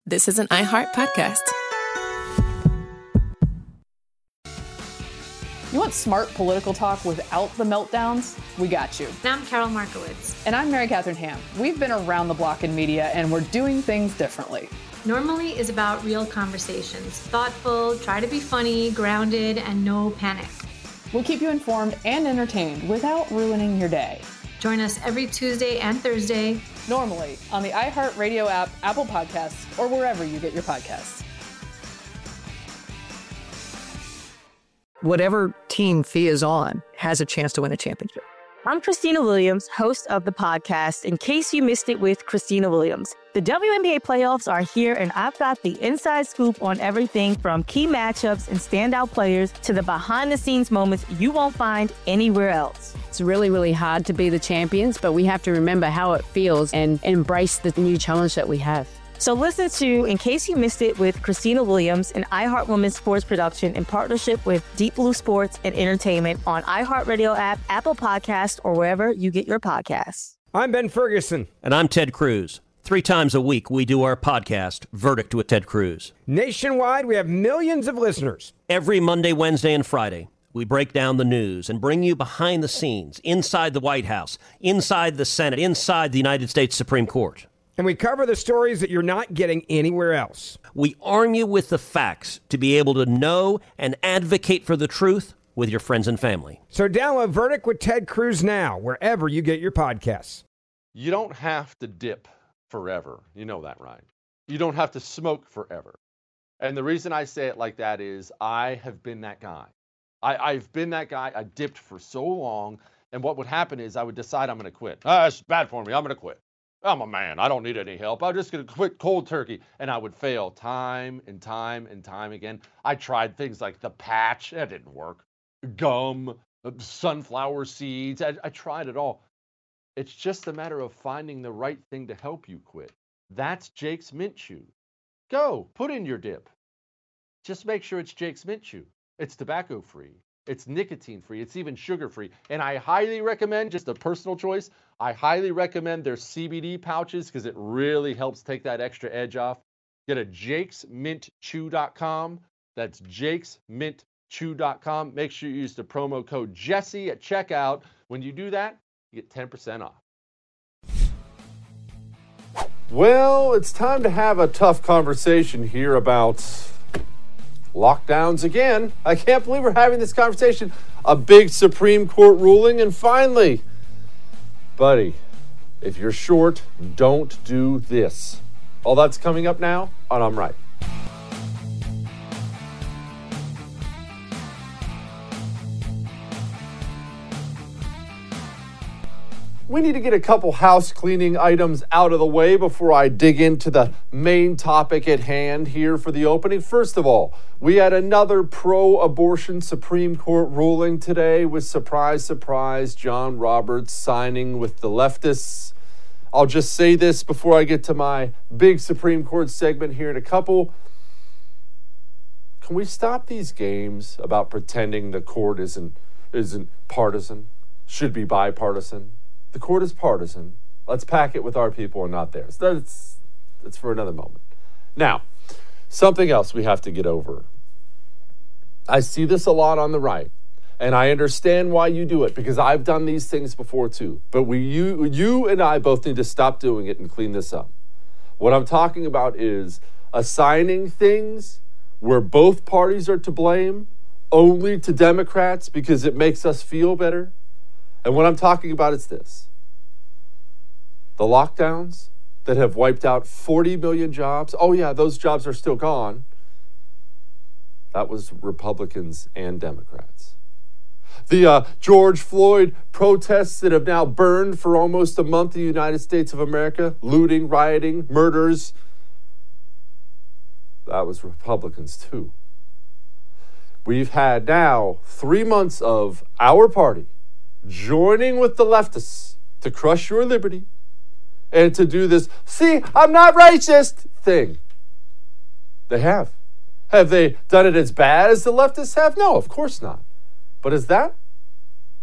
this is an iHeart podcast. You want smart political talk without the meltdowns? We got you. And I'm Carol Markowitz. And I'm Mary Catherine Ham. We've been around the block in media, and we're doing things differently. Normally is about real conversations. Thoughtful, try to be funny, grounded, and no panic. We'll keep you informed and entertained without ruining your day. Join us every Tuesday and Thursday. Normally on the iHeartRadio app, Apple Podcasts, or wherever you get your podcasts. Whatever team Fia is on has a chance to win a championship. I'm Christina Williams, host of the podcast, In Case You Missed It with Christina Williams. The WNBA playoffs are here, and I've got the inside scoop on everything from key matchups and standout players to the behind-the-scenes moments you won't find anywhere else. It's really, really hard to be the champions, but we have to remember how it feels and embrace the new challenge that we have. So listen to In Case You Missed It with Christina Williams, an iHeart Women's Sports production in partnership with Deep Blue Sports and Entertainment on iHeartRadio app, Apple Podcasts, or wherever you get your podcasts. I'm Ben Ferguson. And I'm Ted Cruz. 3 times a week, we do our podcast, Verdict with Ted Cruz. Nationwide, we have millions of listeners. Every Monday, Wednesday, and Friday, we break down the news and bring you behind the scenes, inside the White House, inside the Senate, inside the United States Supreme Court. And we cover the stories that you're not getting anywhere else. We arm you with the facts to be able to know and advocate for the truth with your friends and family. So download Verdict with Ted Cruz now, wherever you get your podcasts. You don't have to dip forever. You know that, right? You don't have to smoke forever. And the reason I say it like that is I have been that guy. I've been that guy. I dipped for so long. And what would happen is I would decide I'm going to quit. It's bad for me. I'm going to quit. I'm a man. I don't need any help. I'm just going to quit cold turkey. And I would fail time and time and time again. I tried things like the patch. That didn't work. Gum, sunflower seeds. I tried it all. It's just a matter of finding the right thing to help you quit. That's Jake's Mint Chew. Go, put in your dip. Just make sure it's Jake's Mint Chew. It's tobacco-free. It's nicotine-free. It's even sugar-free. And I highly recommend, just a personal choice, I highly recommend their CBD pouches because it really helps take that extra edge off. Get a jakesmintchew.com. That's jakesmintchew.com. Make sure you use the promo code Jesse at checkout. When you do that, you get 10% off. Well, it's time to have a tough conversation here about lockdowns again. I can't believe we're having this conversation. A big Supreme Court ruling, and finally, buddy, if you're short, don't do this. All that's coming up now on I'm Right. We need to get a couple house cleaning items out of the way before I dig into the main topic at hand here for the opening. First of all, we had another pro-abortion Supreme Court ruling today with, surprise, surprise, John Roberts signing with the leftists. I'll just say this before I get to my big Supreme Court segment here in a couple. Can we stop these games about pretending the court isn't partisan, should be bipartisan? The court is partisan. Let's pack it with our people and not theirs. That's for another moment. Now, something else we have to get over. I see this a lot on the right, and I understand why you do it because I've done these things before too. But you and I both need to stop doing it and clean this up. What I'm talking about is assigning things where both parties are to blame only to Democrats because it makes us feel better. And what I'm talking about is this. The lockdowns that have wiped out 40 million jobs. Oh yeah, those jobs are still gone. That was Republicans and Democrats. The George Floyd protests that have now burned for almost a month in the United States of America. Looting, rioting, murders. That was Republicans too. We've had now 3 months of our party joining with the leftists to crush your liberty and to do this, see, I'm not racist thing. They have. Have they done it as bad as the leftists have? No, of course not. But is that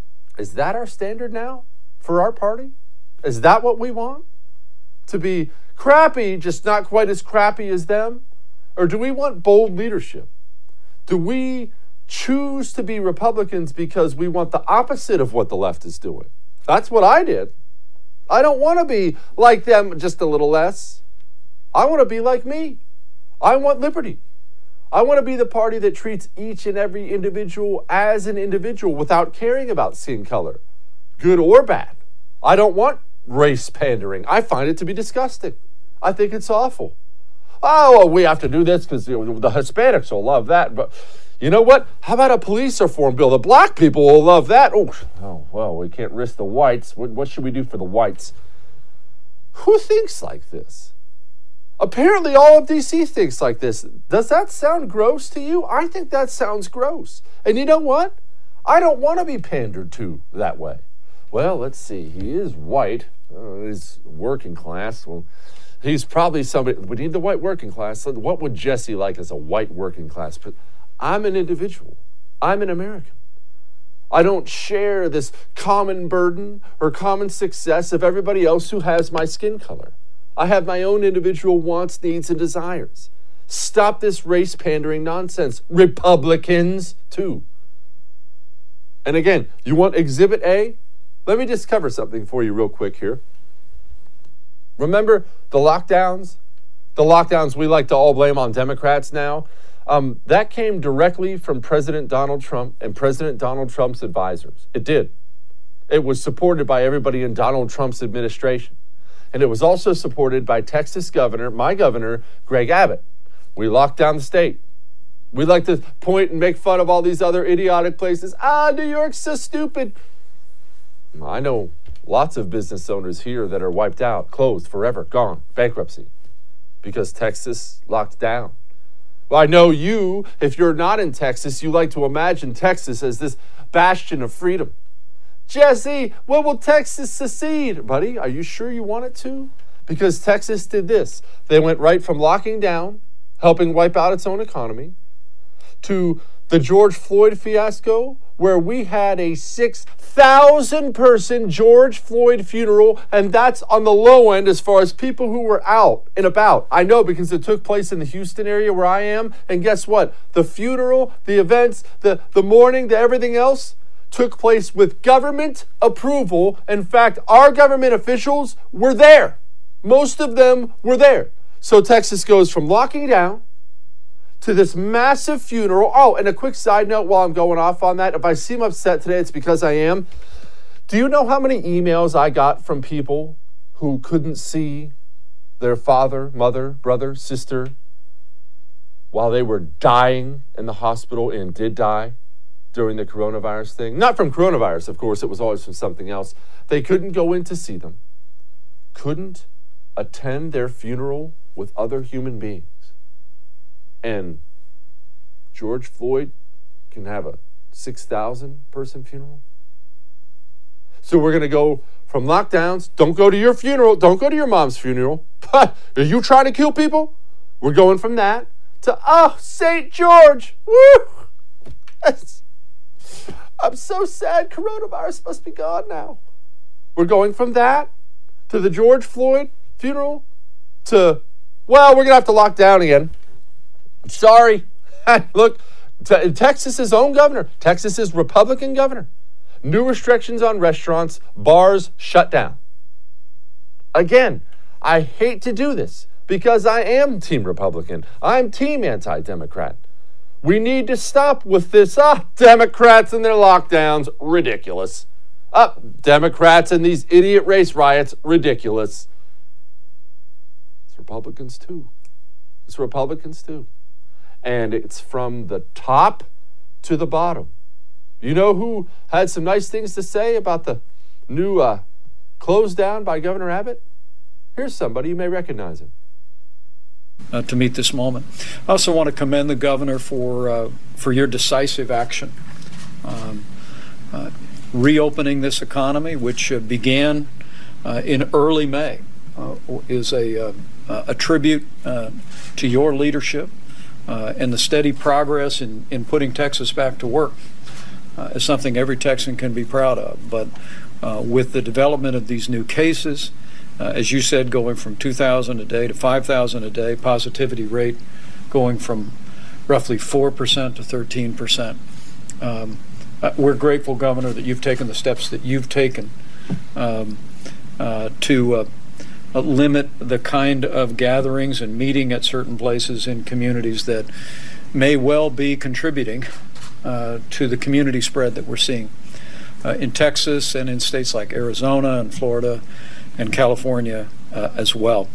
our standard now for our party? Is that what we want? To be Crappy, just not quite as crappy as them? Or do we want bold leadership? Do we choose to be Republicans because we want the opposite of what the left is doing? That's what I did. I don't want to be like them, just a little less. I want to be like me. I want liberty. I want to be the party that treats each and every individual as an individual without caring about skin color, good or bad. I don't want race pandering. I find it to be disgusting. I think it's awful. Oh, well, we have to do this because the Hispanics will love that. But you know what? How about a police reform bill? The black people will love that. Oh well, we can't risk the whites. What should we do for the whites? Who thinks like this? Apparently all of DC thinks like this. Does that sound gross to you? I think that sounds gross. And you know what? I don't want to be pandered to that way. Well, let's see. He is white. He's working class. Well, he's probably somebody. We need the white working class. What would Jesse like as a white working class? But I'm an individual. I'm an American. I don't share this common burden or common success of everybody else who has my skin color. I have my own individual wants, needs, and desires. Stop this race pandering nonsense. Republicans, too. And again, you want Exhibit A? Let me just cover something for you real quick here. Remember the lockdowns? The lockdowns we like to all blame on Democrats now. That came directly from President Donald Trump and President Donald Trump's advisors. It did. It was supported by everybody in Donald Trump's administration. And it was also supported by Texas governor, my governor, Greg Abbott. We locked down the state. We like to point and make fun of all these other idiotic places. New York's so stupid. I know lots of business owners here that are wiped out, closed, forever, gone, bankruptcy, because Texas locked down. Well, I know you, if you're not in Texas, you like to imagine Texas as this bastion of freedom. Jesse, when will Texas secede? Buddy, are you sure you want it to? Because Texas did this. They went right from locking down, helping wipe out its own economy, to the George Floyd fiasco, where we had a 6,000-person George Floyd funeral, and that's on the low end as far as people who were out and about. I know because it took place in the Houston area where I am, and guess what? The funeral, the events, the mourning, the everything else took place with government approval. In fact, our government officials were there. Most of them were there. So Texas goes from locking down to this massive funeral. Oh, and a quick side note while I'm going off on that. If I seem upset today, it's because I am. Do you know how many emails I got from people who couldn't see their father, mother, brother, sister while they were dying in the hospital and did die during the coronavirus thing? Not from coronavirus, of course. It was always from something else. They couldn't go in to see them. Couldn't attend their funeral with other human beings. And George Floyd can have a 6,000-person funeral? So we're going to go from lockdowns. Don't go to your funeral. Don't go to your mom's funeral. But are you trying to kill people? We're going from that to, St. George. Woo! I'm so sad. Coronavirus must be gone now. We're going from that to the George Floyd funeral to, we're going to have to lock down again. Sorry. Look, Texas's own governor, Texas's Republican governor, new restrictions on restaurants, bars shut down. Again, I hate to do this because I am Team Republican. I'm Team Anti-Democrat. We need to stop with this, Democrats and their lockdowns, ridiculous. Democrats and these idiot race riots, ridiculous. It's Republicans too. It's Republicans too. And it's from the top to the bottom. You know who had some nice things to say about the new close down by Governor Abbott? Here's somebody, you may recognize him. To meet this moment. I also want to commend the governor for your decisive action. Reopening this economy, which began in early May, is a tribute to your leadership and the steady progress in putting Texas back to work. It's something every Texan can be proud of. But with the development of these new cases as you said, going from 2,000 a day to 5,000 a day, positivity rate going from roughly 4% to 13%. We're grateful, Governor, that you've taken the steps that you've taken to limit the kind of gatherings and meeting at certain places in communities that may well be contributing to the community spread that we're seeing in Texas and in states like Arizona and Florida and California as well.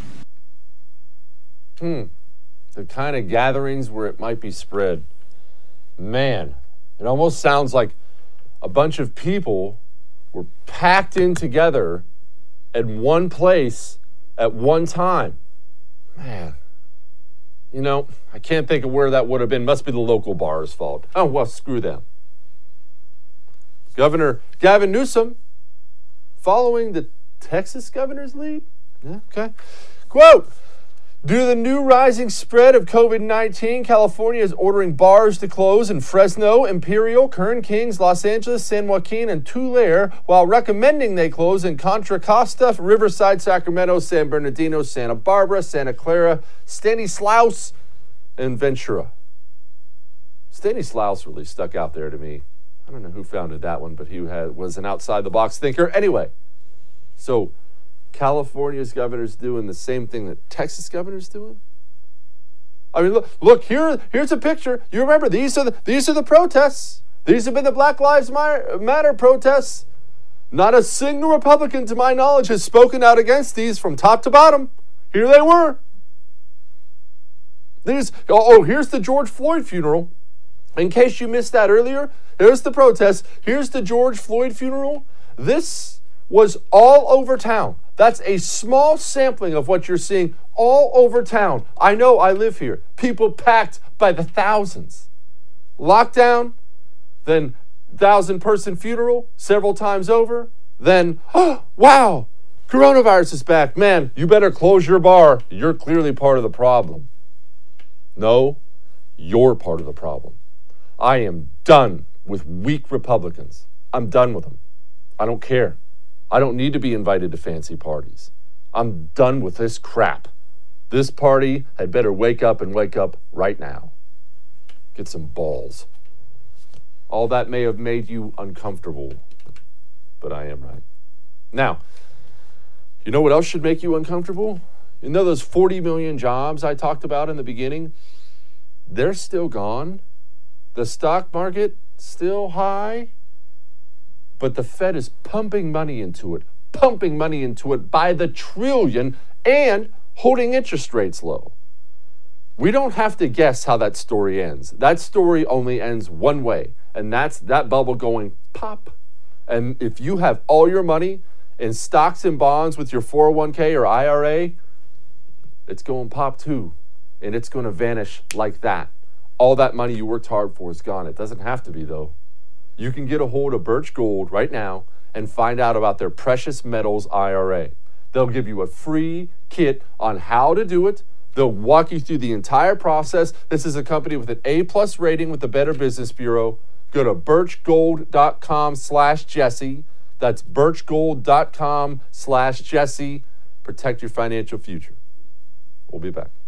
The kind of gatherings where it might be spread. Man, it almost sounds like a bunch of people were packed in together at one place at one time. Man, you know, I can't think of where that would have been. Must be the local bar's fault. Oh, well, screw them. Governor Gavin Newsom following the Texas governor's lead. Yeah, okay. Quote, due to the new rising spread of COVID-19, California is ordering bars to close in Fresno, Imperial, Kern, Kings, Los Angeles, San Joaquin, and Tulare, while recommending they close in Contra Costa, Riverside, Sacramento, San Bernardino, Santa Barbara, Santa Clara, Stanislaus, and Ventura. Stanislaus really stuck out there to me. I don't know who founded that one, but he was an outside-the-box thinker. Anyway, so California's governor's doing the same thing that Texas governor's doing. I mean, look here's a picture. You remember these are the protests. These have been the Black Lives Matter protests. Not a single Republican, to my knowledge, has spoken out against these from top to bottom. Here they were. Here's the George Floyd funeral. In case you missed that earlier, here's the protest. Here's the George Floyd funeral. This was all over town. That's a small sampling of what you're seeing all over town. I know, I live here. People packed by the thousands. Lockdown, then 1,000-person funeral several times over. Then, oh, wow, coronavirus is back. Man, you better close your bar. You're clearly part of the problem. No, you're part of the problem. I am done with weak Republicans. I'm done with them. I don't care. I don't need to be invited to fancy parties. I'm done with this crap. This party had better wake up and wake up right now. Get some balls. All that may have made you uncomfortable, but I am right. Now, you know what else should make you uncomfortable? You know those 40 million jobs I talked about in the beginning? They're still gone. The stock market still high. But the Fed is pumping money into it by the trillion and holding interest rates low. We don't have to guess how that story ends. That story only ends one way, and that's that bubble going pop. And if you have all your money in stocks and bonds with your 401k or IRA, it's going pop too, and it's going to vanish like that. All that money you worked hard for is gone. It doesn't have to be, though. You can get a hold of Birch Gold right now and find out about their Precious Metals IRA. They'll give you a free kit on how to do it. They'll walk you through the entire process. This is a company with an A+ rating with the Better Business Bureau. Go to birchgold.com/Jesse. That's birchgold.com/Jesse. Protect your financial future. We'll be back.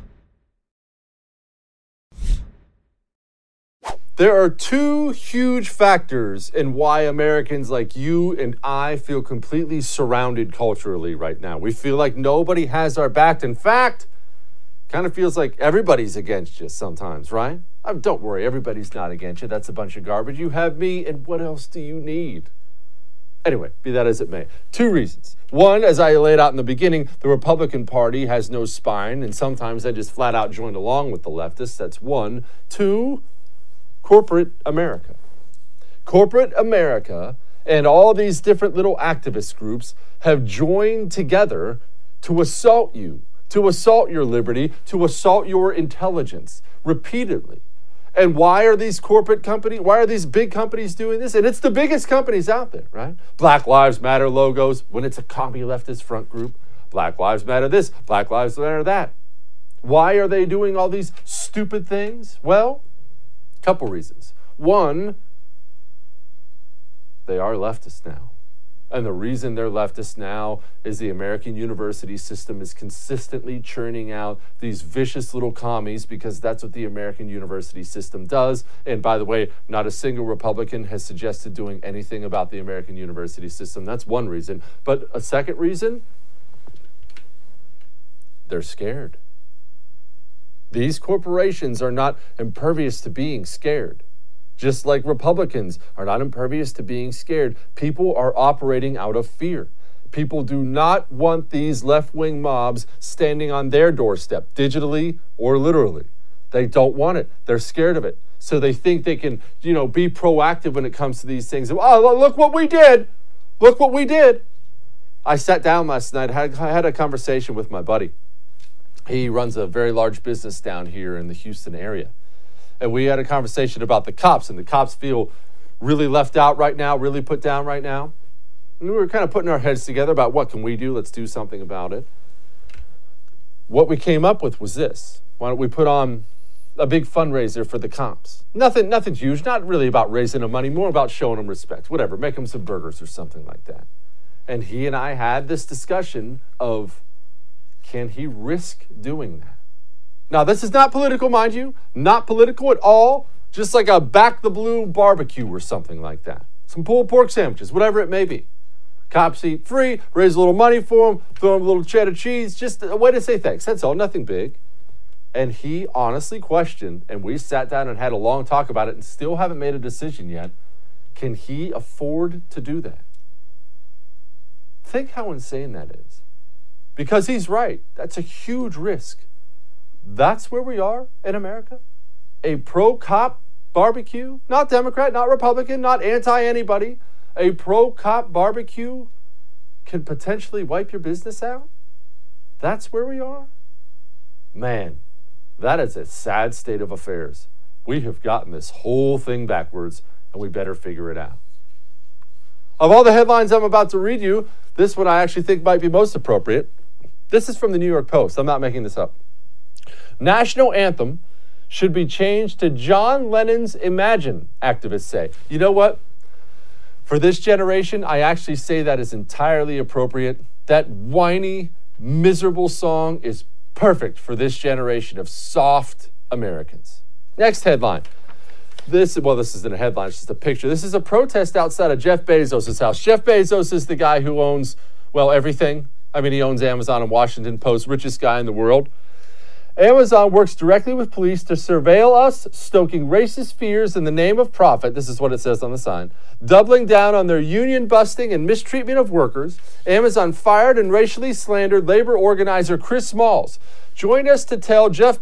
There are two huge factors in why Americans like you and I feel completely surrounded culturally right now. We feel like nobody has our back. In fact, kind of feels like everybody's against you sometimes, right? Don't worry, everybody's not against you. That's a bunch of garbage. You have me, and what else do you need? Anyway, be that as it may. Two reasons. One, as I laid out in the beginning, the Republican Party has no spine, and sometimes they just flat out join along with the leftists. That's one. Two, corporate America. Corporate America and all these different little activist groups have joined together to assault you, to assault your liberty, to assault your intelligence repeatedly. And why are these big companies doing this? And it's the biggest companies out there, right? Black Lives Matter logos when it's a commie leftist front group. Black Lives Matter this, Black Lives Matter that. Why are they doing all these stupid things? Well, couple reasons. One, they are leftists now. And the reason they're leftists now is the American university system is consistently churning out these vicious little commies because that's what the American university system does. And by the way, not a single Republican has suggested doing anything about the American university system. That's one reason. But a second reason, they're scared. These corporations are not impervious to being scared. Just like Republicans are not impervious to being scared, people are operating out of fear. People do not want these left-wing mobs standing on their doorstep, digitally or literally. They don't want it. They're scared of it. So they think they can, be proactive when it comes to these things. Oh, look what we did. Look what we did. I sat down last night, had a conversation with my buddy. He runs a very large business down here in the Houston area. And we had a conversation about the cops, and the cops feel really left out right now, really put down right now. And we were kind of putting our heads together about what can we do? Let's do something about it. What we came up with was this. Why don't we put on a big fundraiser for the cops? Nothing huge, not really about raising them money, more about showing them respect, whatever, make them some burgers or something like that. And he and I had this discussion of, can he risk doing that? Now, this is not political, mind you, not political at all, just like a Back the Blue barbecue or something like that. Some pulled pork sandwiches, whatever it may be. Cops eat free, raise a little money for them, throw them a little cheddar cheese, just a way to say thanks. That's all, nothing big. And he honestly questioned, and we sat down and had a long talk about it and still haven't made a decision yet. Can he afford to do that? Think how insane that is. Because he's right. That's a huge risk. That's where we are in America. A pro-cop barbecue, not Democrat, not Republican, not anti-anybody. A pro-cop barbecue can potentially wipe your business out. That's where we are. Man, that is a sad state of affairs. We have gotten this whole thing backwards, and we better figure it out. Of all the headlines I'm about to read you, this one I actually think might be most appropriate. This is from the New York Post. I'm not making this up. National anthem should be changed to John Lennon's Imagine, activists say. You know what? For this generation, I actually say that is entirely appropriate. That whiny, miserable song is perfect for this generation of soft Americans. Next headline. This isn't a headline, it's just a picture. This is a protest outside of Jeff Bezos' house. Jeff Bezos is the guy who owns, everything. He owns Amazon and Washington Post, richest guy in the world. Amazon works directly with police to surveil us, stoking racist fears in the name of profit. This is what it says on the sign. Doubling down on their union busting and mistreatment of workers, Amazon fired and racially slandered labor organizer Chris Smalls. Join us to tell Jeff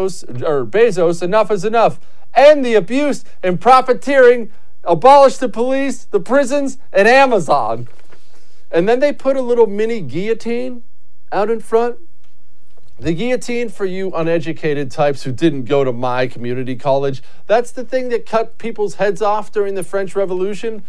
Bezos enough is enough. End the abuse and profiteering. Abolish the police, the prisons, and Amazon. And then they put a little mini guillotine out in front. The guillotine, for you uneducated types who didn't go to my community college, that's the thing that cut people's heads off during the French Revolution.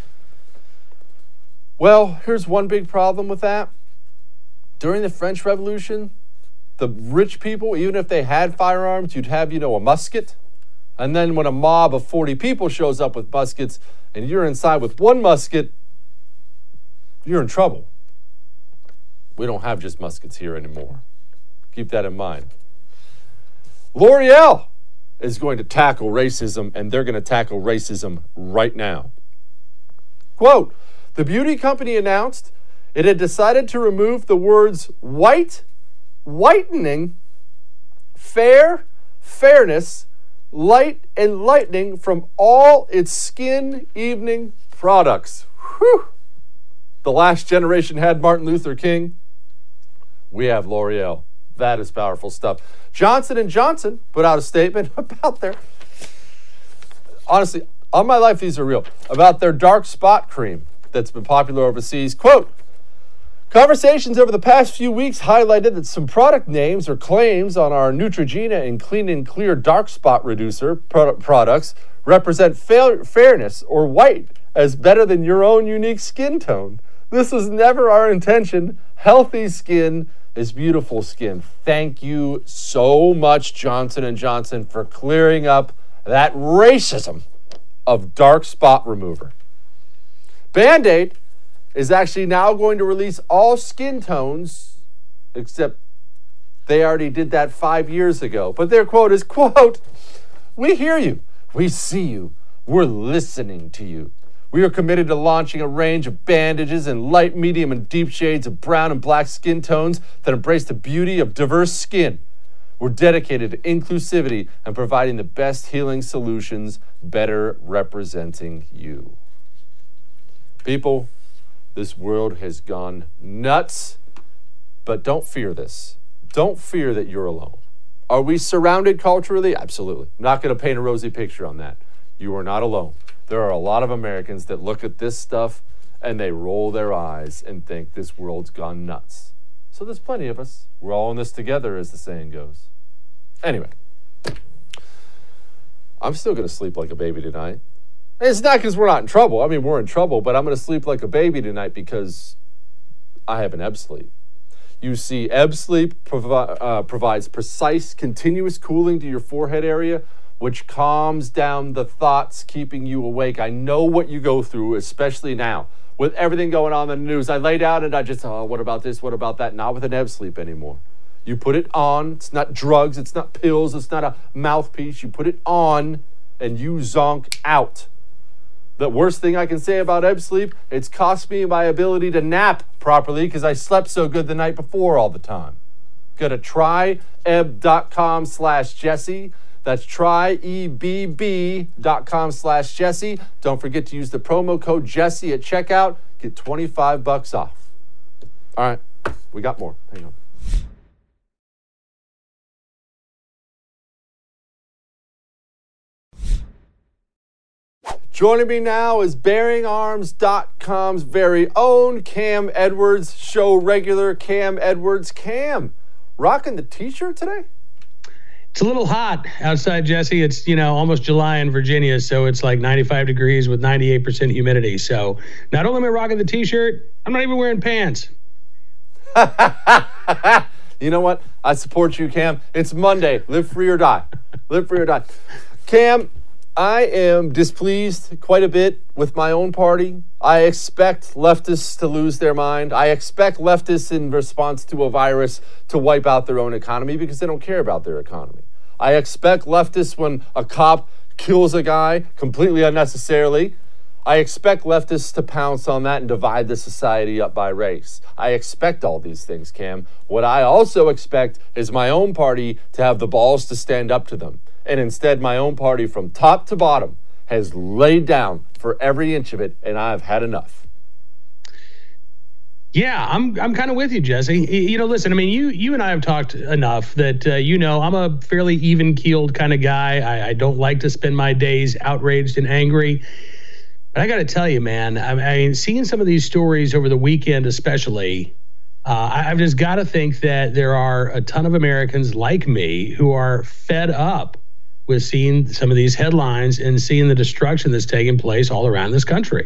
Well, here's one big problem with that. During the French Revolution, the rich people, even if they had firearms, you'd have, a musket. And then when a mob of 40 people shows up with muskets and you're inside with one musket, you're in trouble. We don't have just muskets here anymore. Keep that in mind. L'Oreal is going to tackle racism, and they're going to tackle racism right now. Quote, the beauty company announced it had decided to remove the words white, whitening, fair, fairness, light, and lightening from all its skin evening products. Whew. The last generation had Martin Luther King. We have L'Oreal. That is powerful stuff. Johnson & Johnson put out a statement about their, honestly, on my life, these are real, about their dark spot cream that's been popular overseas. Quote, conversations over the past few weeks highlighted that some product names or claims on our Neutrogena and Clean & Clear dark spot reducer products represent fairness or white as better than your own unique skin tone. This was never our intention. Healthy skin is beautiful skin. Thank you so much, Johnson & Johnson, for clearing up that racism of dark spot remover. Band-Aid is actually now going to release all skin tones, except they already did that 5 years ago. But their quote is, quote, "We hear you, we see you, we're listening to you. We are committed to launching a range of bandages in light, medium, and deep shades of brown and black skin tones that embrace the beauty of diverse skin. We're dedicated to inclusivity and providing the best healing solutions, better representing you." People, this world has gone nuts, but don't fear this. Don't fear that you're alone. Are we surrounded culturally? Absolutely. I'm not going to paint a rosy picture on that. You are not alone. There are a lot of Americans that look at this stuff and they roll their eyes and think this world's gone nuts. So there's plenty of us. We're all in this together, as the saying goes. Anyway, I'm still going to sleep like a baby tonight. It's not because we're not in trouble. I mean, we're in trouble, but I'm going to sleep like a baby tonight because I have an Ebb Sleep. You see, Ebb Sleep provides precise, continuous cooling to your forehead area, which calms down the thoughts keeping you awake. I know what you go through, especially now. With everything going on in the news, I lay down and I just, what about this, what about that? Not with an Ebb Sleep anymore. You put it on. It's not drugs. It's not pills. It's not a mouthpiece. You put it on and you zonk out. The worst thing I can say about Ebb Sleep, it's cost me my ability to nap properly because I slept so good the night before all the time. Go to tryebb.com/Jesse. That's tryebb.com/Jesse. Don't forget to use the promo code Jesse at checkout. Get $25 off. All right, we got more. Hang on. Joining me now is BearingArms.com's very own Cam Edwards, show regular Cam Edwards. Cam, rocking the t-shirt today? It's a little hot outside, Jesse. It's, almost July in Virginia, so it's like 95 degrees with 98% humidity. So not only am I rocking the t-shirt, I'm not even wearing pants. You know what? I support you, Cam. It's Monday. Live free or die. Live free or die. Cam, I am displeased quite a bit with my own party. I expect leftists to lose their mind. I expect leftists in response to a virus to wipe out their own economy because they don't care about their economy. I expect leftists when a cop kills a guy completely unnecessarily. I expect leftists to pounce on that and divide the society up by race. I expect all these things, Cam. What I also expect is my own party to have the balls to stand up to them. And instead, my own party from top to bottom has laid down for every inch of it, and I've had enough. Yeah, I'm kind of with you, Jesse. Listen, I mean, you and I have talked enough that, I'm a fairly even-keeled kind of guy. I don't like to spend my days outraged and angry. But I got to tell you, man, I mean, seeing some of these stories over the weekend especially, I've just got to think that there are a ton of Americans like me who are fed up with seeing some of these headlines and seeing the destruction that's taking place all around this country.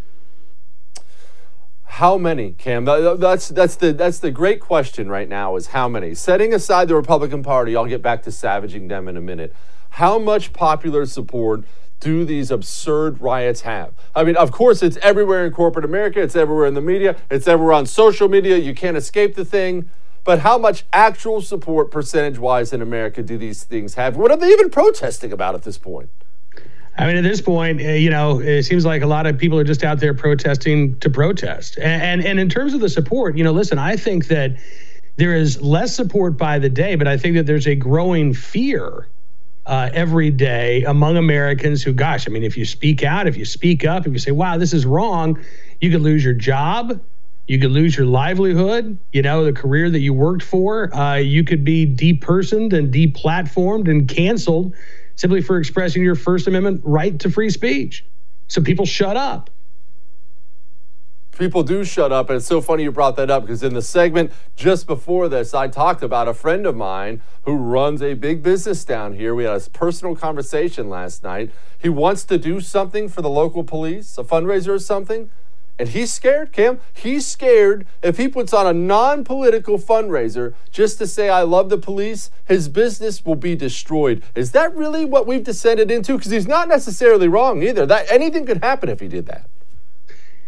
How many, Cam? That's the great question right now is how many? Setting aside the Republican Party, I'll get back to savaging them in a minute. How much popular support do these absurd riots have? I mean, of course, it's everywhere in corporate America. It's everywhere in the media. It's everywhere on social media. You can't escape the thing. But how much actual support percentage-wise in America do these things have? What are they even protesting about at this point? I mean, at this point, it seems like a lot of people are just out there protesting to protest. And in terms of the support, listen, I think that there is less support by the day, but I think that there's a growing fear every day among Americans who, if you speak out, if you speak up, if you say, wow, this is wrong, you could lose your job. You could lose your livelihood, the career that you worked for. You could be depersoned and deplatformed and canceled simply for expressing your First Amendment right to free speech. So people shut up. People do shut up, and it's so funny you brought that up because in the segment just before this, I talked about a friend of mine who runs a big business down here. We had a personal conversation last night. He wants to do something for the local police, a fundraiser or something. And he's scared, Cam. He's scared if he puts on a non-political fundraiser just to say, I love the police, his business will be destroyed. Is that really what we've descended into? Because he's not necessarily wrong either. Anything could happen if he did that.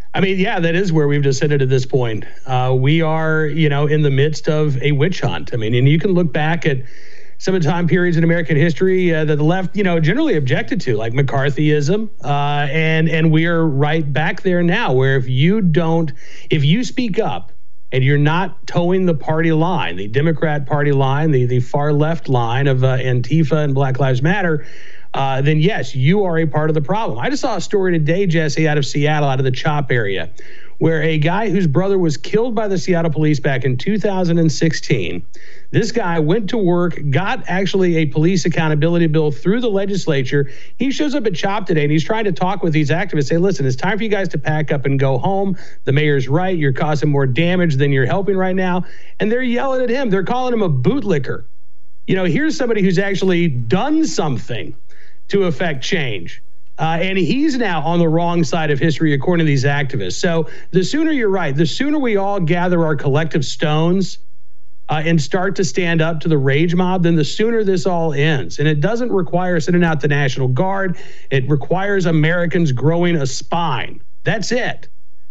I mean, yeah, that is where we've descended at this point. We are, in the midst of a witch hunt. I mean, and you can look back at some of the time periods in American history that the left, generally objected to, like McCarthyism. And we are right back there now, where if you speak up and you're not towing the party line, the Democrat Party line, the far left line of Antifa and Black Lives Matter, then yes, you are a part of the problem. I just saw a story today, Jesse, out of Seattle, out of the CHOP area, where a guy whose brother was killed by the Seattle police back in 2016, this guy went to work, got actually a police accountability bill through the legislature. He shows up at CHOP today and he's trying to talk with these activists, say, listen, it's time for you guys to pack up and go home. The mayor's right. You're causing more damage than you're helping right now. And they're yelling at him. They're calling him a bootlicker. Here's somebody who's actually done something to affect change. And he's now on the wrong side of history, according to these activists. So the sooner you're right, the sooner we all gather our collective stones and start to stand up to the rage mob, then the sooner this all ends. And it doesn't require sending out the National Guard. It requires Americans growing a spine. That's it.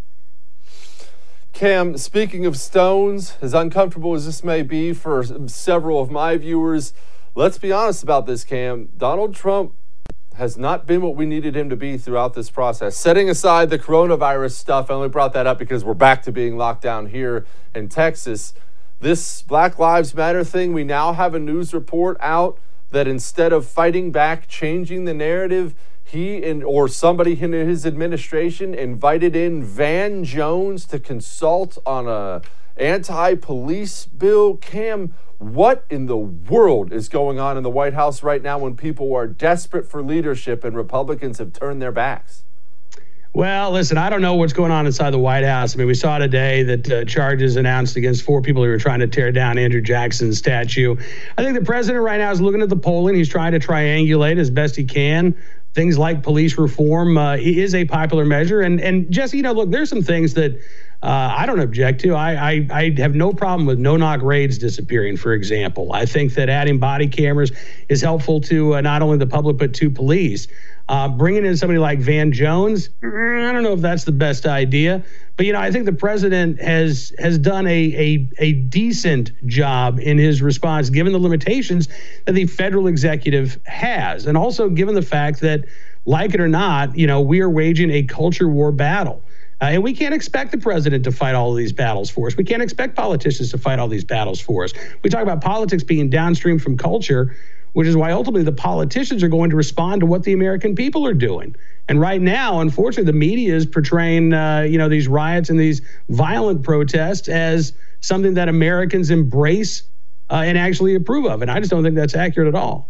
Cam, speaking of stones, as uncomfortable as this may be for several of my viewers, let's be honest about this, Cam. Donald Trump has not been what we needed him to be throughout this process. Setting aside the coronavirus stuff, I only brought that up because we're back to being locked down here in Texas. This Black Lives Matter thing, we now have a news report out that instead of fighting back, changing the narrative, he or somebody in his administration invited in Van Jones to consult on a anti-police bill. Cam, what in the world is going on in the White House right now when people are desperate for leadership and Republicans have turned their backs? Well, listen, I don't know what's going on inside the White House. I mean, we saw today that charges announced against 4 people who were trying to tear down Andrew Jackson's statue. I think the president right now is looking at the polling. He's trying to triangulate as best he can. Things like police reform is a popular measure. And Jesse, look, there's some things that I don't object to. I have no problem with no-knock raids disappearing, for example. I think that adding body cameras is helpful to not only the public, but to police. Bringing in somebody like Van Jones, I don't know if that's the best idea. But, I think the president has done a decent job in his response, given the limitations that the federal executive has. And also given the fact that, like it or not, we are waging a culture war battle. And we can't expect the president to fight all of these battles for us. We can't expect politicians to fight all these battles for us. We talk about politics being downstream from culture, which is why ultimately the politicians are going to respond to what the American people are doing. And right now, unfortunately, the media is portraying, these riots and these violent protests as something that Americans embrace and actually approve of. And I just don't think that's accurate at all.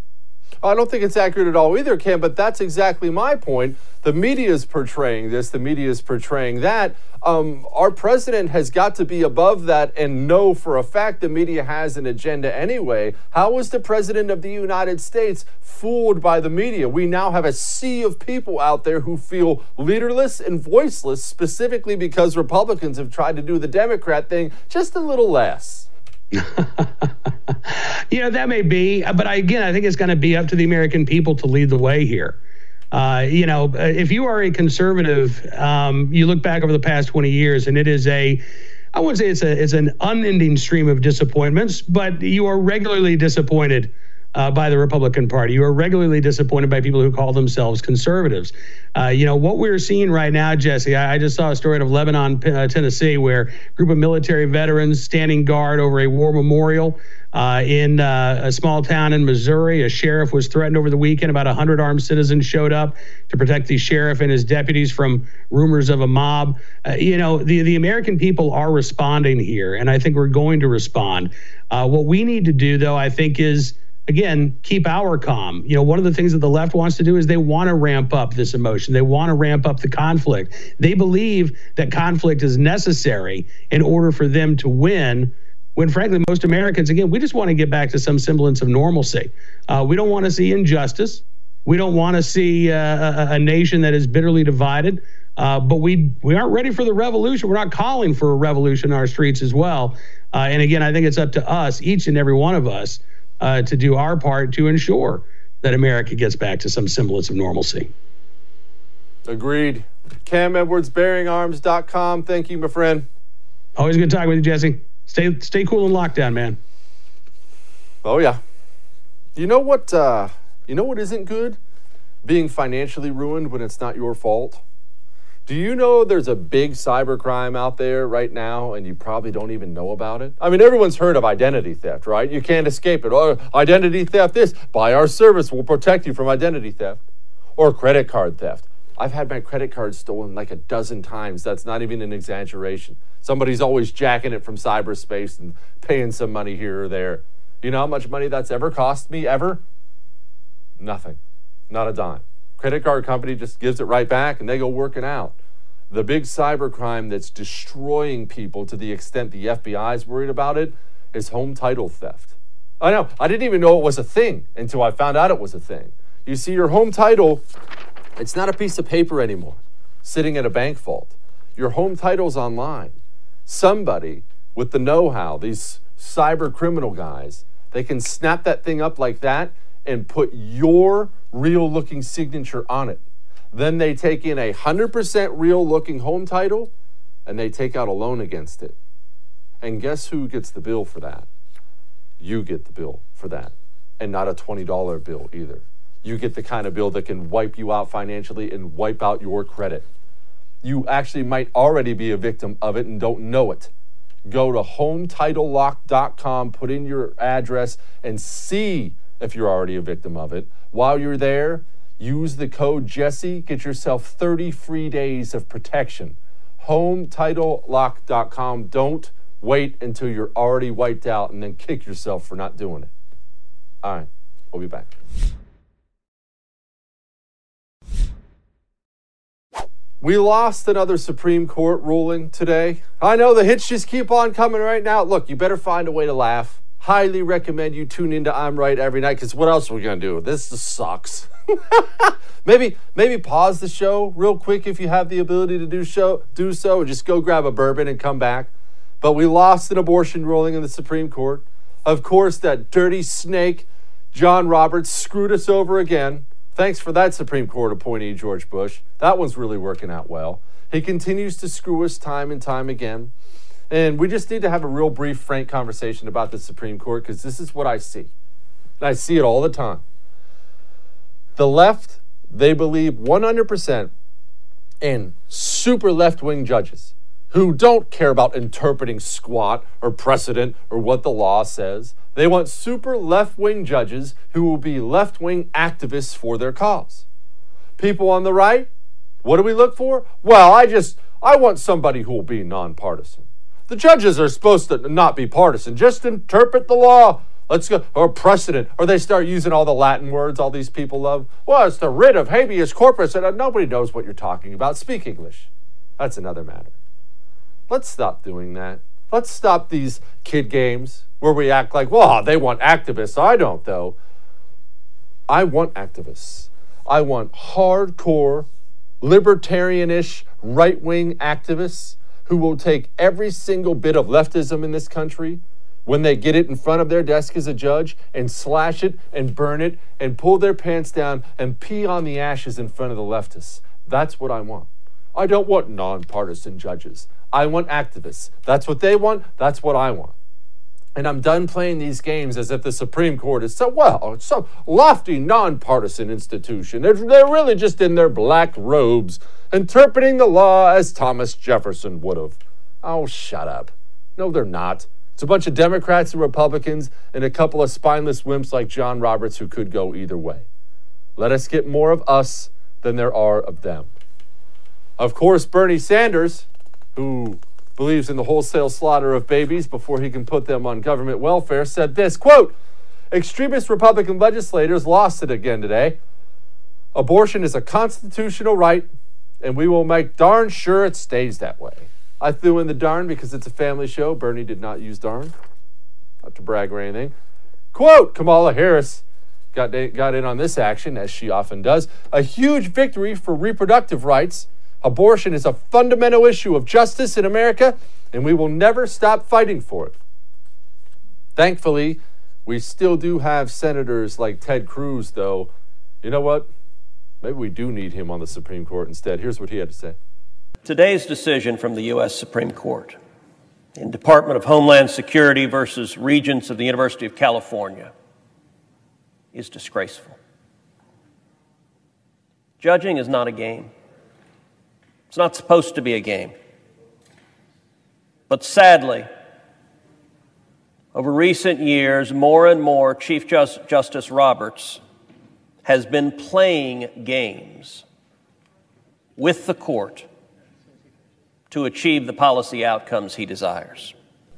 I don't think it's accurate at all either, Cam, but that's exactly my point. The media is portraying this. The media is portraying that. Our president has got to be above that and know for a fact the media has an agenda anyway. How is the president of the United States fooled by the media? We now have a sea of people out there who feel leaderless and voiceless, specifically because Republicans have tried to do the Democrat thing just a little less. That may be, but I think it's going to be up to the American people to lead the way here. If you are a conservative, you look back over the past 20 years, and it is I wouldn't say it's an unending stream of disappointments, but you are regularly disappointed by the Republican Party. You are regularly disappointed by people who call themselves conservatives. What we're seeing right now, Jesse, I just saw a story out of Lebanon, Tennessee, where a group of military veterans standing guard over a war memorial in a small town in Missouri. A sheriff was threatened over the weekend. About 100 armed citizens showed up to protect the sheriff and his deputies from rumors of a mob. The American people are responding here, and I think we're going to respond. What we need to do, though, I think is, again, keep our calm. One of the things that the left wants to do is they want to ramp up this emotion. They want to ramp up the conflict. They believe that conflict is necessary in order for them to win, when frankly, most Americans, again, we just want to get back to some semblance of normalcy. We don't want to see injustice. We don't want to see a nation that is bitterly divided. But we aren't ready for the revolution. We're not calling for a revolution in our streets as well. And again, I think it's up to us, each and every one of us, to do our part to ensure that America gets back to some semblance of normalcy. Agreed. Cam Edwards, BearingArms.com. Thank you, my friend. Always good talking with you, Jesse. Stay cool in lockdown, man. Oh, yeah. You know what isn't good? Being financially ruined when it's not your fault. Do you know there's a big cybercrime out there right now and you probably don't even know about it? I mean, everyone's heard of identity theft, right? You can't escape it. Or identity theft this. Buy our service. We'll protect you from identity theft. Or credit card theft. I've had my credit card stolen like a dozen times. That's not even an exaggeration. Somebody's always jacking it from cyberspace and paying some money here or there. You know how much money that's ever cost me, ever? Nothing. Not a dime. Credit card company just gives it right back and they go working out. The big cybercrime that's destroying people to the extent the FBI is worried about it is home title theft. I know. I didn't even know it was a thing until I found out it was a thing. You see, your home title, it's not a piece of paper anymore sitting in a bank vault. Your home title's online. Somebody with the know-how, these cyber criminal guys, they can snap that thing up like that and put your real-looking signature on it. Then they take in 100% real-looking home title and they take out a loan against it. And guess who gets the bill for that? You get the bill for that. And not a $20 bill either. You get the kind of bill that can wipe you out financially and wipe out your credit. You actually might already be a victim of it and don't know it. Go to HomeTitleLock.com, put in your address, and see if you're already a victim of it. While you're there, use the code Jesse. Get yourself 30 free days of protection. HomeTitleLock.com. Don't wait until you're already wiped out and then kick yourself for not doing it. All right, we'll be back. We lost another Supreme Court ruling today. I know the hits just keep on coming right now. Look, you better find a way to laugh. Highly recommend you tune into I'm Right every night, because what else are we going to do? This just sucks. Maybe pause the show real quick if you have the ability to do so, and just go grab a bourbon and come back. But we lost an abortion ruling in the Supreme Court. Of course, that dirty snake, John Roberts, screwed us over again. Thanks for that, Supreme Court appointee, George Bush. That one's really working out well. He continues to screw us time and time again. And we just need to have a real brief, frank conversation about the Supreme Court, because this is what I see. And I see it all the time. The left, they believe 100% in super left-wing judges who don't care about interpreting squat or precedent or what the law says. They want super left-wing judges who will be left-wing activists for their cause. People on the right, what do we look for? Well, I want somebody who will be nonpartisan. The judges are supposed to not be partisan, just interpret the law. Let's go, or precedent, or they start using all the Latin words all these people love. Well, it's the writ of habeas corpus, and nobody knows what you're talking about. Speak English. That's another matter. Let's stop doing that. Let's stop these kid games where we act like, well, they want activists. I don't, though. I want activists. I want hardcore, libertarian-ish, right-wing activists who will take every single bit of leftism in this country when they get it in front of their desk as a judge and slash it and burn it and pull their pants down and pee on the ashes in front of the leftists. That's what I want. I don't want nonpartisan judges. I want activists. That's what they want. That's what I want. And I'm done playing these games as if the Supreme Court is some lofty, nonpartisan institution. They're really just in their black robes, interpreting the law as Thomas Jefferson would have. Oh, shut up. No, they're not. It's a bunch of Democrats and Republicans and a couple of spineless wimps like John Roberts who could go either way. Let us get more of us than there are of them. Of course, Bernie Sanders, who believes in the wholesale slaughter of babies before he can put them on government welfare, said this, quote, "Extremist Republican legislators lost it again today. Abortion is a constitutional right, and we will make darn sure it stays that way." I threw in the darn because it's a family show. Bernie did not use darn. Not to brag or anything. Quote, Kamala Harris got in on this action, as she often does. "A huge victory for reproductive rights. Abortion is a fundamental issue of justice in America, and we will never stop fighting for it." Thankfully, we still do have senators like Ted Cruz, though. You know what? Maybe we do need him on the Supreme Court instead. Here's what he had to say. Today's decision from the U.S. Supreme Court in Department of Homeland Security versus Regents of the University of California is disgraceful. Judging is not a game. It's not supposed to be a game. But sadly, over recent years, more and more Chief Justice Roberts has been playing games with the court to achieve the policy outcomes he desires.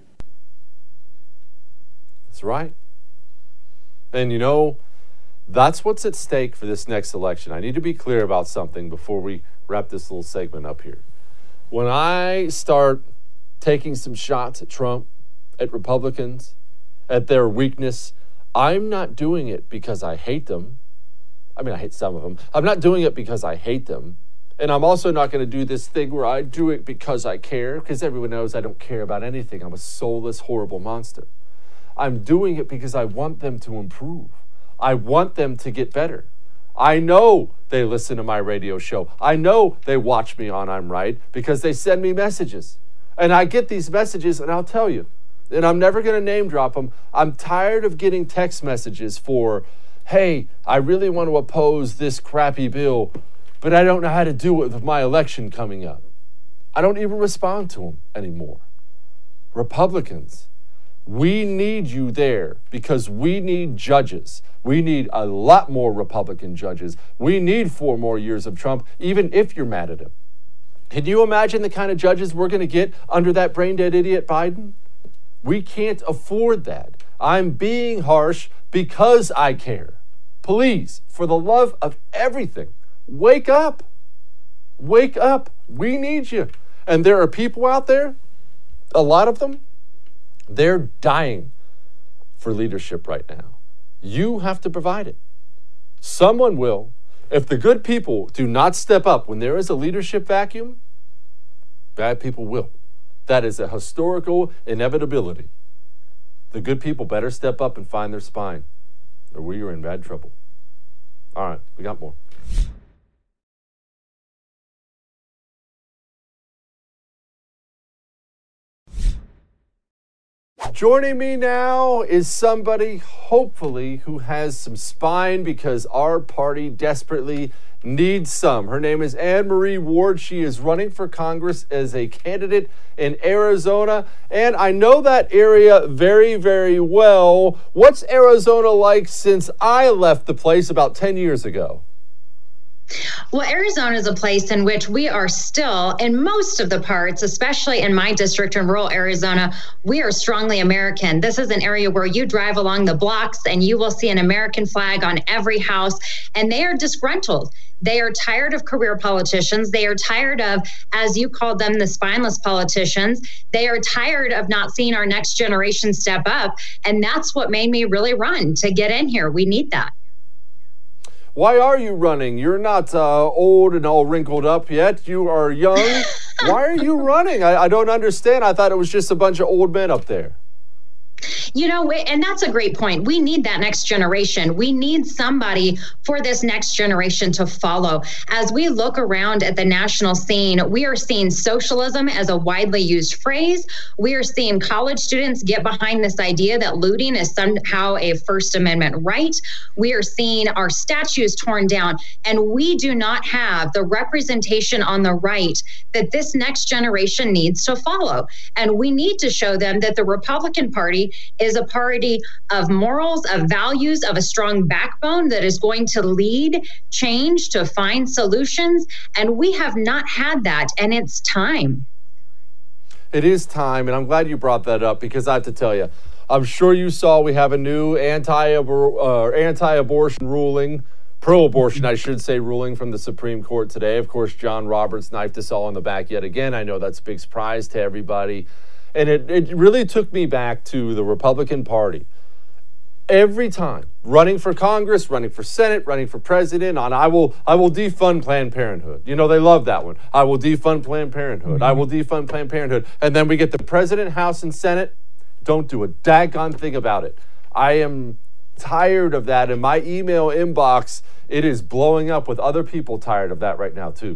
That's right. And you know, that's what's at stake for this next election. I need to be clear about something before we wrap this little segment up here. When I start taking some shots at Trump, at Republicans, at their weakness, I'm not doing it because I hate them. I mean, I hate some of them. I'm not doing it because I hate them. And I'm also not going to do this thing where I do it because I care, because everyone knows I don't care about anything. I'm a soulless, horrible monster. I'm doing it because I want them to improve. I want them to get better. I know they listen to my radio show. I know they watch me on I'm Right because they send me messages. And I get these messages, and I'll tell you, and I'm never going to name drop them, I'm tired of getting text messages for, hey, I really want to oppose this crappy bill, but I don't know how to do it with my election coming up. I don't even respond to them anymore. Republicans, we need you there because we need judges. We need a lot more Republican judges. We need 4 more years of Trump, even if you're mad at him. Can you imagine the kind of judges we're going to get under that brain-dead idiot Biden? We can't afford that. I'm being harsh because I care. Please, for the love of everything, wake up. Wake up. We need you. And there are people out there, a lot of them, they're dying for leadership right now. You have to provide it. Someone will. If the good people do not step up when there is a leadership vacuum, bad people will. That is a historical inevitability. The good people better step up and find their spine, or we are in bad trouble. All right, we got more. Joining me now is somebody, hopefully, who has some spine because our party desperately needs some. Her name is Anne Marie Ward. She is running for Congress as a candidate in Arizona, and I know that area very, very well. What's Arizona like since I left the place about 10 years ago? Well, Arizona is a place in which we are still, in most of the parts, especially in my district in rural Arizona, we are strongly American. This is an area where you drive along the blocks and you will see an American flag on every house, and they are disgruntled. They are tired of career politicians. They are tired of, as you called them, the spineless politicians. They are tired of not seeing our next generation step up, and that's what made me really run to get in here. We need that. Why are you running? You're not old and all wrinkled up yet. You are young. Why are you running? I don't understand. I thought it was just a bunch of old men up there. You know, and that's a great point. We need that next generation. We need somebody for this next generation to follow. As we look around at the national scene, we are seeing socialism as a widely used phrase. We are seeing college students get behind this idea that looting is somehow a First Amendment right. We are seeing our statues torn down, and we do not have the representation on the right that this next generation needs to follow. And we need to show them that the Republican Party is a party of morals, of values, of a strong backbone that is going to lead change, to find solutions. And we have not had that, and it's time. It is time, and I'm glad you brought that up because I have to tell you, I'm sure you saw we have a new anti-abortion ruling, pro-abortion, I should say, ruling from the Supreme Court today. Of course, John Roberts knifed us all in the back yet again. I know that's a big surprise to everybody. And it really took me back to the Republican Party. Every time, running for Congress, running for Senate, running for president, on I will defund Planned Parenthood. You know, they love that one. I will defund Planned Parenthood. I will defund Planned Parenthood. And then we get the president, House, and Senate. Don't do a daggone thing about it. I am tired of that. In my email inbox, it is blowing up with other people tired of that right now, too.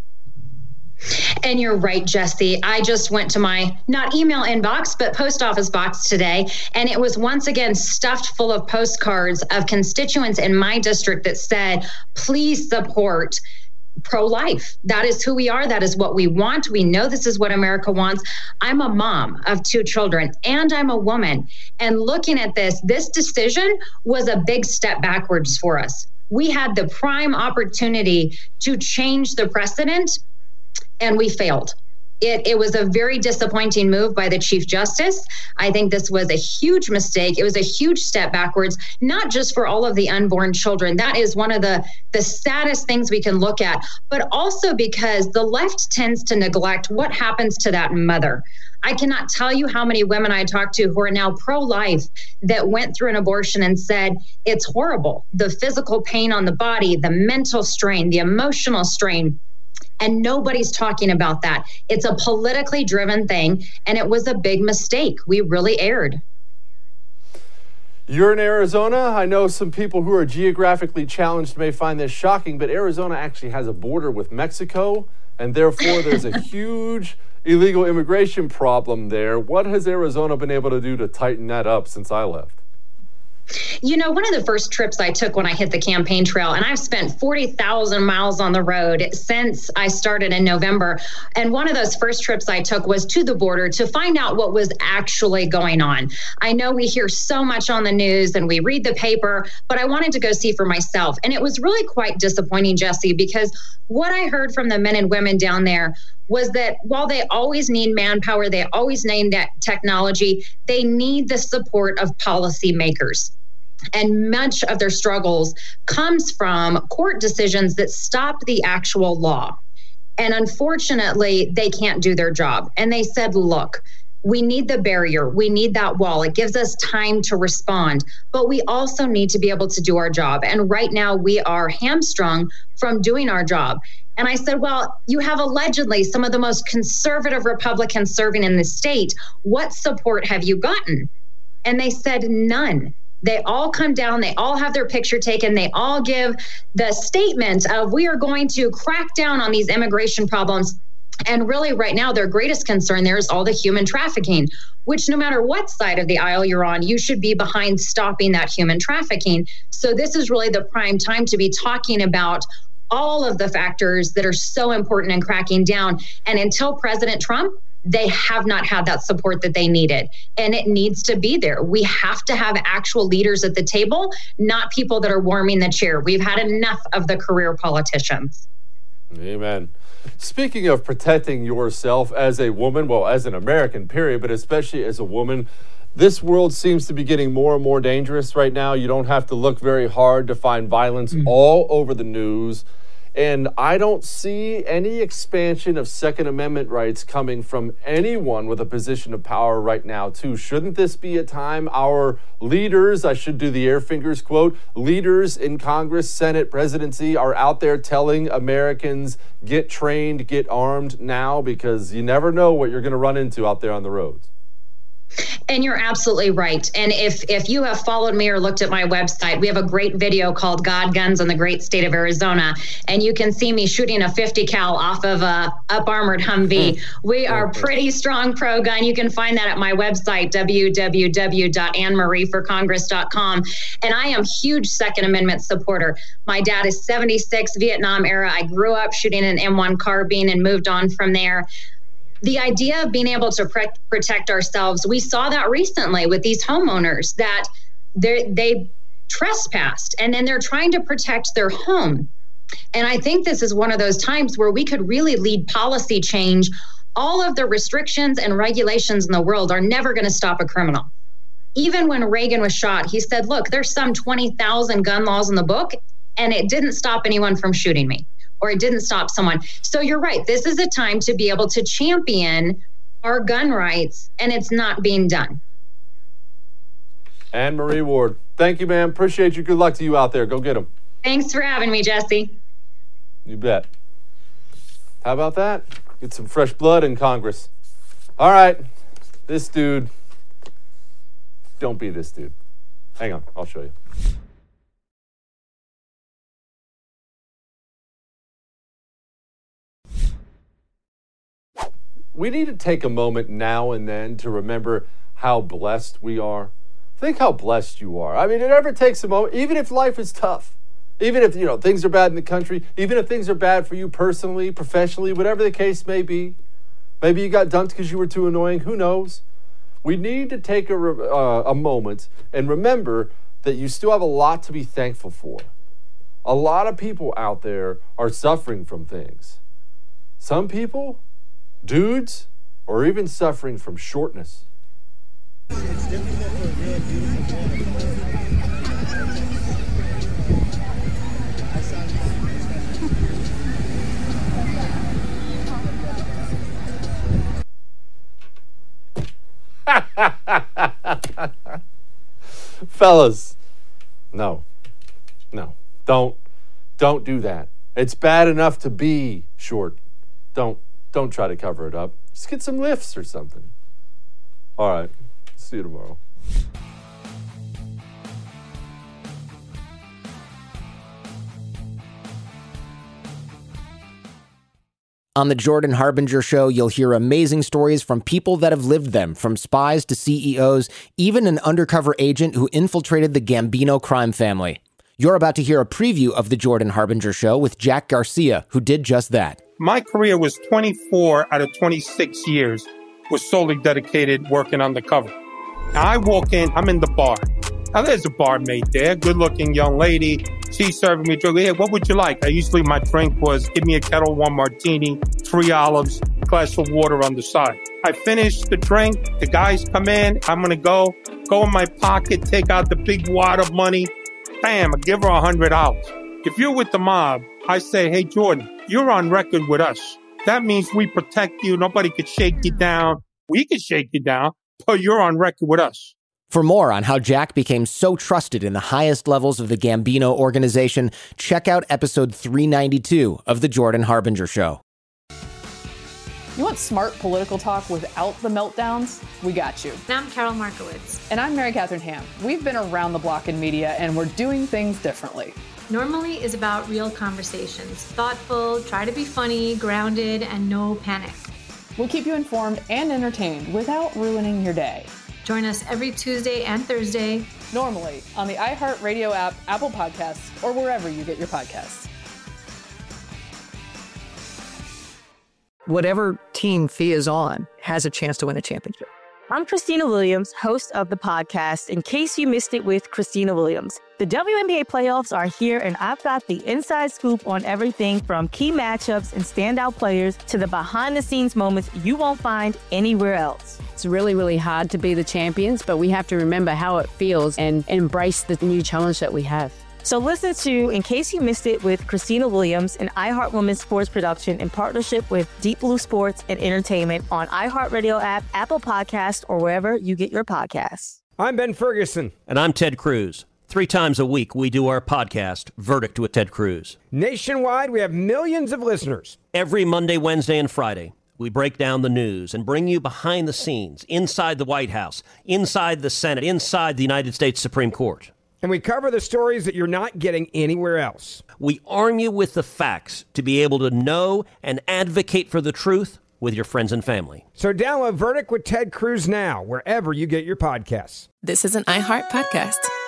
And you're right, Jesse. I just went to my, not email inbox, but post office box today, and it was once again stuffed full of postcards of constituents in my district that said, please support pro-life. That is who we are. That is what we want. We know this is what America wants. I'm a mom of 2 children, and I'm a woman. And looking at this decision was a big step backwards for us. We had the prime opportunity to change the precedent, and we failed. It was a very disappointing move by the Chief Justice. I think this was a huge mistake. It was a huge step backwards, not just for all of the unborn children. That is one of the saddest things we can look at, but also because the left tends to neglect what happens to that mother. I cannot tell you how many women I talked to who are now pro-life that went through an abortion and said, it's horrible. The physical pain on the body, the mental strain, the emotional strain. And nobody's talking about that. It's a politically driven thing, and it was a big mistake. We really erred. You're in Arizona. I know some people who are geographically challenged may find this shocking, but Arizona actually has a border with Mexico, and therefore there's a huge illegal immigration problem there. What has Arizona been able to do to tighten that up since I left? You know, one of the first trips I took when I hit the campaign trail, and I've spent 40,000 miles on the road since I started in November. And one of those first trips I took was to the border to find out what was actually going on. I know we hear so much on the news and we read the paper, but I wanted to go see for myself. And it was really quite disappointing, Jesse, because what I heard from the men and women down there was that while they always need manpower, they always need that technology, they need the support of policymakers. And much of their struggles comes from court decisions that stop the actual law. And unfortunately, they can't do their job. And they said, look, we need the barrier. We need that wall. It gives us time to respond. But we also need to be able to do our job. And right now, we are hamstrung from doing our job. And I said, well, you have allegedly some of the most conservative Republicans serving in the state. What support have you gotten? And they said none. They all come down, they all have their picture taken, they all give the statement of we are going to crack down on these immigration problems. And really right now, their greatest concern there is all the human trafficking, which no matter what side of the aisle you're on, you should be behind stopping that human trafficking. So this is really the prime time to be talking about all of the factors that are so important in cracking down. And until President Trump, they have not had that support that they needed. And it needs to be there. We have to have actual leaders at the table, not people that are warming the chair. We've had enough of the career politicians. Amen. Speaking of protecting yourself as a woman, well, as an American, period, but especially as a woman, this world seems to be getting more and more dangerous right now. You don't have to look very hard to find violence all over the news. And I don't see any expansion of Second Amendment rights coming from anyone with a position of power right now, too. Shouldn't this be a time our leaders, I should do the air fingers quote, leaders in Congress, Senate, presidency are out there telling Americans, get trained, get armed now, because you never know what you're going to run into out there on the roads. And you're absolutely right. And if you have followed me or looked at my website, we have a great video called God, Guns, in the Great State of Arizona. And you can see me shooting a 50 cal off of a up-armored Humvee. We are pretty strong pro-gun. You can find that at my website, www.annemarieforcongress.com. And I am a huge Second Amendment supporter. My dad is 76, Vietnam era. I grew up shooting an M1 carbine and moved on from there. The idea of being able to protect ourselves, we saw that recently with these homeowners that they trespassed and then they're trying to protect their home. And I think this is one of those times where we could really lead policy change. All of the restrictions and regulations in the world are never going to stop a criminal. Even when Reagan was shot, he said, look, there's some 20,000 gun laws in the book, and it didn't stop anyone from shooting me. Or it didn't stop someone. So you're right. This is a time to be able to champion our gun rights, and it's not being done. Anne Marie Ward, thank you, ma'am. Appreciate you. Good luck to you out there. Go get them. Thanks for having me, Jesse. You bet. How about that? Get some fresh blood in Congress. All right. This dude, don't be this dude. Hang on, I'll show you. We need to take a moment now and then to remember how blessed we are. Think how blessed you are. I mean, it never takes a moment, even if life is tough, even if, things are bad in the country, even if things are bad for you personally, professionally, whatever the case may be. Maybe you got dumped because you were too annoying. Who knows? We need to take a moment and remember that you still have a lot to be thankful for. A lot of people out there are suffering from things. Some people, dudes, are even suffering from shortness. It's difficult for a real beautiful Fellas, no, don't do that. It's bad enough to be short. Don't try to cover it up. Just get some lifts or something. All right, see you tomorrow. On the Jordan Harbinger Show, you'll hear amazing stories from people that have lived them, from spies to CEOs, even an undercover agent who infiltrated the Gambino crime family. You're about to hear a preview of the Jordan Harbinger Show with Jack Garcia, who did just that. My career was 24 out of 26 years was solely dedicated working undercover. Now I walk in, I'm in the bar. Now there's a barmaid there, good-looking young lady. She's serving me a drink. Hey, what would you like? Usually my drink was give me a Kettle One martini, 3 olives, glass of water on the side. I finish the drink. The guys come in. I'm going to go in my pocket, take out the big wad of money. Bam, I give her $100. If you're with the mob, I say, hey, Jordan, you're on record with us. That means we protect you. Nobody could shake you down. We could shake you down, but you're on record with us. For more on how Jack became so trusted in the highest levels of the Gambino organization, check out episode 392 of The Jordan Harbinger Show. You want smart political talk without the meltdowns? We got you. And I'm Carol Markowitz. And I'm Mary Catherine Ham. We've been around the block in media, and we're doing things differently. Normally is about real conversations. Thoughtful, try to be funny, grounded, and no panic. We'll keep you informed and entertained without ruining your day. Join us every Tuesday and Thursday. Normally on the iHeartRadio app, Apple Podcasts, or wherever you get your podcasts. Whatever team Fee is on has a chance to win a championship. I'm Christina Williams, host of the podcast In Case You Missed It with Christina Williams. The WNBA playoffs are here, and I've got the inside scoop on everything from key matchups and standout players to the behind-the-scenes moments you won't find anywhere else. It's really, really hard to be the champions, but we have to remember how it feels and embrace the new challenge that we have. So listen to In Case You Missed It with Christina Williams, an iHeart Women's sports production in partnership with Deep Blue Sports and Entertainment on iHeartRadio app, Apple Podcasts, or wherever you get your podcasts. I'm Ben Ferguson. And I'm Ted Cruz. 3 times a week, we do our podcast, Verdict with Ted Cruz. Nationwide, we have millions of listeners. Every Monday, Wednesday, and Friday, we break down the news and bring you behind the scenes, inside the White House, inside the Senate, inside the United States Supreme Court. And we cover the stories that you're not getting anywhere else. We arm you with the facts to be able to know and advocate for the truth with your friends and family. So download Verdict with Ted Cruz now, wherever you get your podcasts. This is an iHeart podcast.